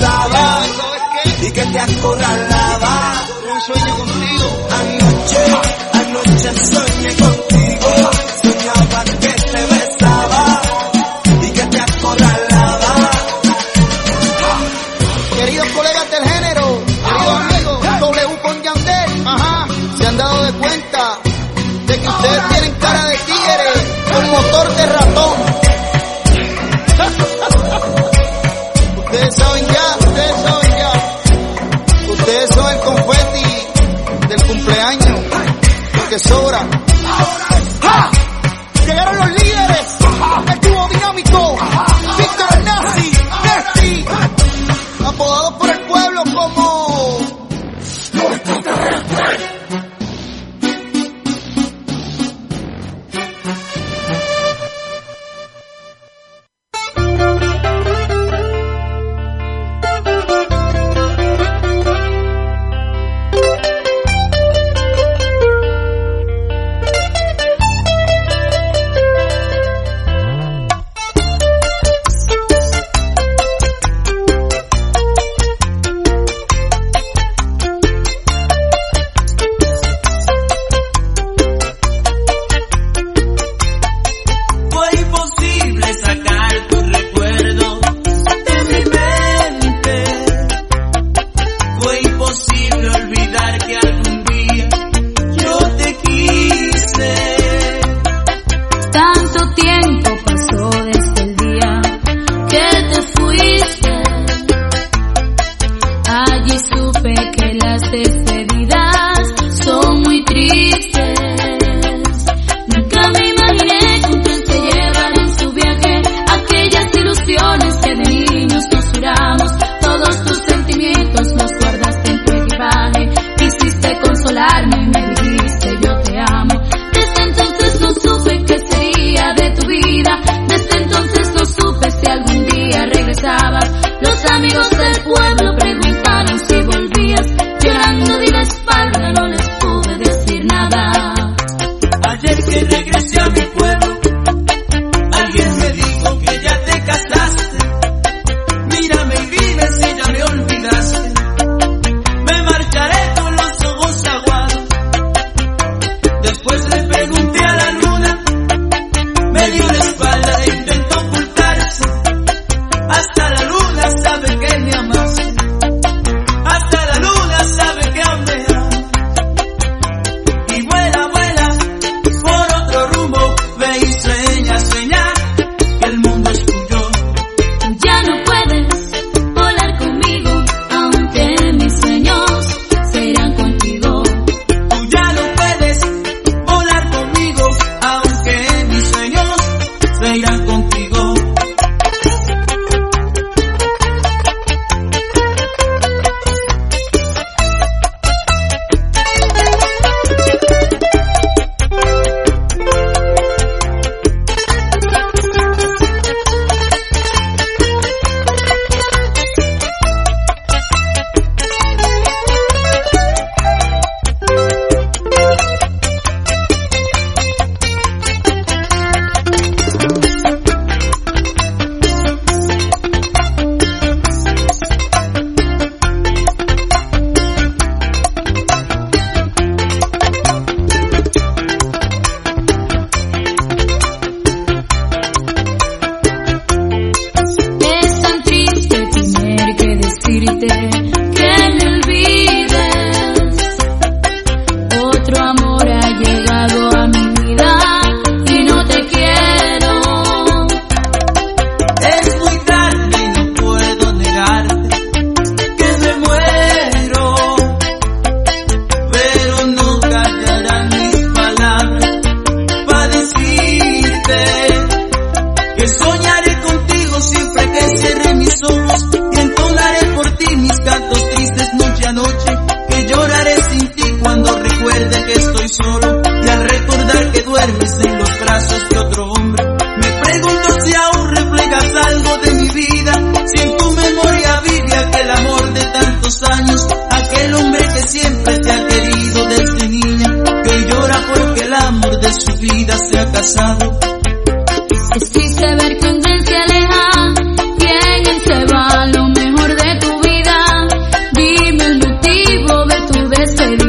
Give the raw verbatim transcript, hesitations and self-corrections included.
besaba y que te acorralaba. Un sueño contigo. Anoche, anoche soñé contigo. Soñaba que te besaba y que te acorralaba. Queridos colegas del género, queridos amigos, W con Yandel, ajá, se han dado de cuenta de que ustedes tienen cara de tigre con motor de ratón. Ustedes saben ya, ustedes saben ya. Ustedes son el confeti del cumpleaños, lo que sobra. ¡Ja! Llegaron los líderes, el dúo dinámico, Víctor Nazi, Nesty, apodados por el pueblo como los extraterrestres. pasado. Es triste ver que un tren se aleja y en él se va lo mejor de tu vida. vuelves feliz.